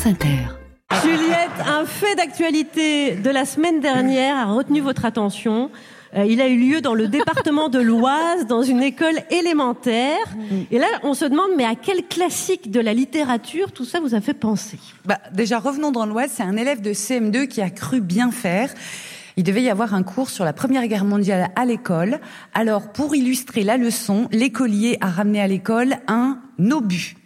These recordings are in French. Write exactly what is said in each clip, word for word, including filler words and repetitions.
France Inter. Juliette, un fait d'actualité de la semaine dernière a retenu votre attention. Euh, il a eu lieu dans le département de l'Oise, dans une école élémentaire. Et là, on se demande, mais à quel classique de la littérature tout ça vous a fait penser ? Bah, déjà, revenons dans l'Oise, c'est un élève de C M deux qui a cru bien faire. Il devait y avoir un cours sur la Première Guerre mondiale à l'école. Alors, pour illustrer la leçon, l'écolier a ramené à l'école un obus.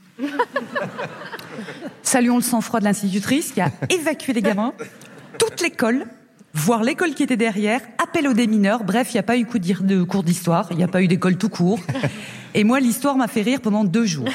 Saluons le sang-froid de l'institutrice qui a évacué les gamins. Toute l'école, voire l'école qui était derrière, appel aux démineurs. Bref, il n'y a pas eu coup de cours d'histoire, il n'y a pas eu d'école tout court. Et moi, l'histoire m'a fait rire pendant deux jours.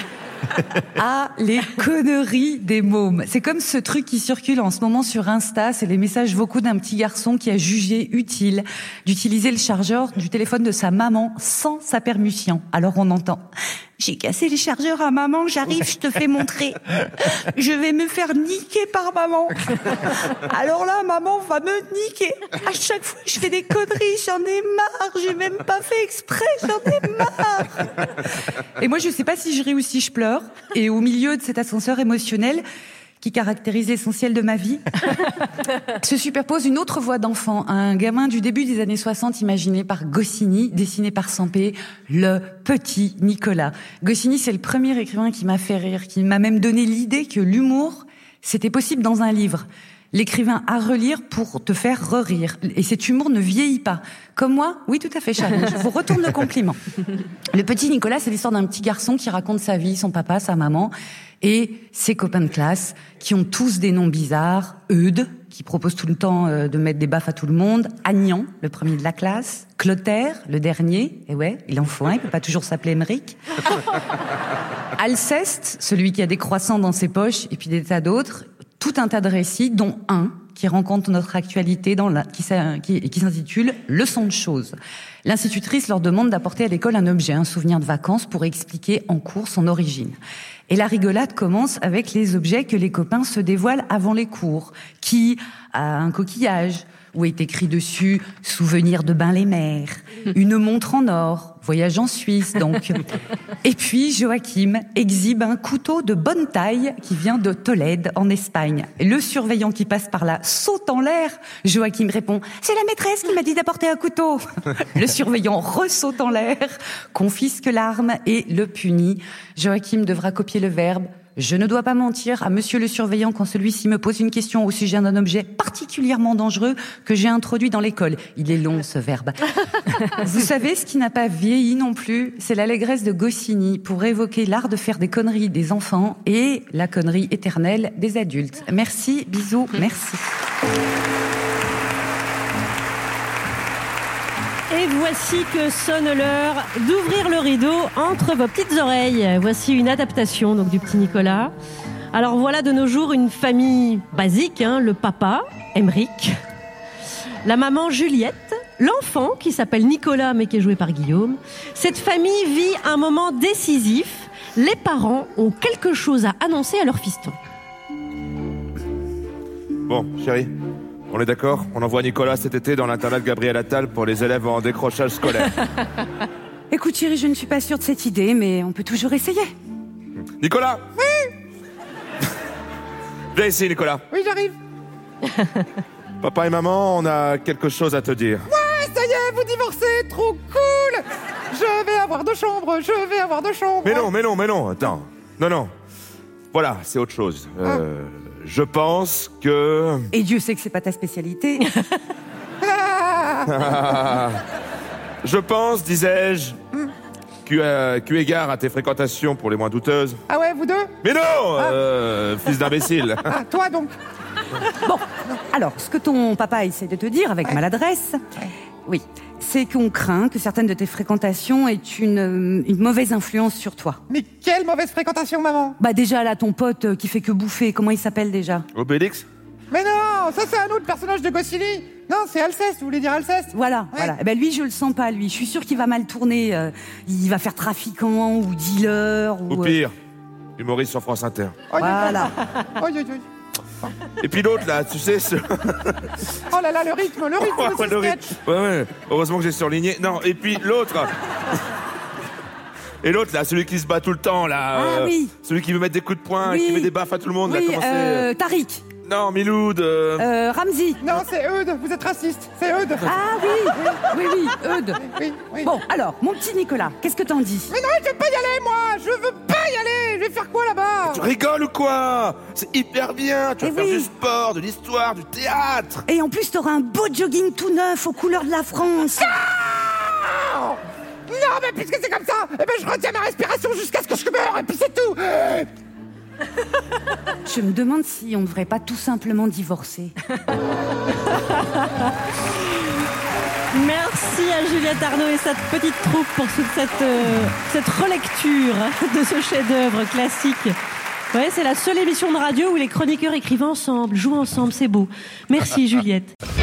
Ah, les conneries des mômes. C'est comme ce truc qui circule en ce moment sur Insta, c'est les messages vocaux d'un petit garçon qui a jugé utile d'utiliser le chargeur du téléphone de sa maman sans sa permission. Alors on entend: j'ai cassé les chargeurs à maman, j'arrive, je te fais montrer. Je vais me faire niquer par maman. Alors là, maman va me niquer. À chaque fois, je fais des conneries, j'en ai marre, j'ai même pas fait exprès, j'en ai marre. Et moi, je sais pas si je ris ou si je pleure. Et au milieu de cet ascenseur émotionnel qui caractérise l'essentiel de ma vie, se superpose une autre voix d'enfant, un gamin du début des années soixante imaginé par Goscinny, dessiné par Sampé, le petit Nicolas. Goscinny, c'est le premier écrivain qui m'a fait rire, qui m'a même donné l'idée que l'humour, c'était possible dans un livre. L'écrivain à relire pour te faire re-rire. Et cet humour ne vieillit pas. Comme moi, oui, tout à fait, Charlie, je vous retourne le compliment. Le petit Nicolas, c'est l'histoire d'un petit garçon qui raconte sa vie, son papa, sa maman, et ses copains de classe, qui ont tous des noms bizarres. Eudes, qui propose tout le temps de mettre des baffes à tout le monde. Agnan, le premier de la classe. Clotaire, le dernier. Et ouais, il en faut un, il peut pas toujours s'appeler Émeric. Alceste, celui qui a des croissants dans ses poches, et puis des tas d'autres. Tout un tas de récits, dont un qui rencontre notre actualité, dans la, qui, qui, qui s'intitule « Leçon de choses ». L'institutrice leur demande d'apporter à l'école un objet, un souvenir de vacances, pour expliquer en cours son origine. Et la rigolade commence avec les objets que les copains se dévoilent avant les cours. Qui a un coquillage où est écrit dessus « Souvenir de Bain-les-Mers », une montre en or, voyage en Suisse donc. Et puis Joachim exhibe un couteau de bonne taille qui vient de Tolède en Espagne. Le surveillant qui passe par là saute en l'air. Joachim répond « C'est la maîtresse qui m'a dit d'apporter un couteau ». Le surveillant ressaute en l'air, confisque l'arme et le punit. Joachim devra copier le verbe « Je ne dois pas mentir à monsieur le surveillant quand celui-ci me pose une question au sujet d'un objet particulièrement dangereux que j'ai introduit dans l'école. » Il est long, ce verbe. Vous savez, ce qui n'a pas vieilli non plus, c'est l'allégresse de Goscinny pour évoquer l'art de faire des conneries des enfants et la connerie éternelle des adultes. Merci, bisous, merci. Et voici que sonne l'heure d'ouvrir le rideau entre vos petites oreilles. Voici une adaptation donc du petit Nicolas. Alors voilà de nos jours une famille basique, hein, le papa, Émeric, la maman Juliette, l'enfant qui s'appelle Nicolas mais qui est joué par Guillaume. Cette famille vit un moment décisif. Les parents ont quelque chose à annoncer à leur fiston. Bon, chérie, on est d'accord ? On envoie Nicolas cet été dans l'internat de Gabriel Attal pour les élèves en décrochage scolaire. Écoute chérie, je ne suis pas sûre de cette idée, mais on peut toujours essayer. Nicolas ? Oui. Viens ici, Nicolas. Oui, j'arrive. Papa et maman, on a quelque chose à te dire. Ouais, ça y est, vous divorcez, trop cool. Je vais avoir deux chambres, je vais avoir deux chambres. Mais non, mais non, mais non, attends. Non, non. Voilà, c'est autre chose. Euh... Ah. Je pense que... Et Dieu sait que c'est pas ta spécialité. Je pense, disais-je, mm. qu'eu euh, égard à tes fréquentations pour les moins douteuses... Ah ouais, vous deux ? Mais non ah. euh, Fils d'imbécile. Ah, toi donc. Bon, alors, ce que ton papa essaie de te dire, avec ouais. maladresse, ouais. oui, c'est qu'on craint que certaines de tes fréquentations aient une, une mauvaise influence sur toi. Mais quelle mauvaise fréquentation, maman ? Bah déjà, là, ton pote qui fait que bouffer, comment il s'appelle déjà ? Obélix ? Mais non, ça c'est un autre personnage de Goscinny. Non, c'est Alceste, vous voulez dire Alceste ? Voilà, ouais. voilà. Eh ben lui, je le sens pas, lui. Je suis sûre qu'il va mal tourner. Euh, il va faire trafiquant ou dealer. Ou, ou pire, euh... humoriste sur France Inter. Oh, voilà. Oh, oh, oh. Et puis l'autre là, tu sais ce... Oh là là, le rythme, le rythme oh, de ce le sketch. rythme. Ouais, ouais, heureusement que j'ai surligné. Non, et puis l'autre... Et l'autre, là, celui qui se bat tout le temps, là. Ah euh, oui. Celui qui veut mettre des coups de poing, Oui. qui met des baffes à tout le monde, Oui, là, comment c'est euh, Tariq. Non, Miloud. euh, Euh, Ramzi. Non, c'est Eudes, vous êtes raciste, c'est Eudes. Ah oui, oui, oui, Eudes. Oui, oui. Bon, alors, mon petit Nicolas, qu'est-ce que t'en dis? Mais non, je veux pas y aller, moi. Je veux pas y aller. Je vais faire quoi là-bas? Tu rigoles ou quoi? C'est hyper bien. Tu vas Eh faire oui. du sport, de l'histoire, du théâtre. Et en plus, t'auras un beau jogging tout neuf aux couleurs de la France. Non, non, mais puisque c'est comme ça, eh ben je retiens ma respiration jusqu'à ce que je meure, et puis c'est tout. Je me demande si on ne devrait pas tout simplement divorcer. Merci à Juliette Arnaud et sa petite troupe pour toute cette, euh, cette relecture de ce chef-d'œuvre classique. Ouais, c'est la seule émission de radio où les chroniqueurs écrivent ensemble, jouent ensemble, c'est beau. Merci Juliette.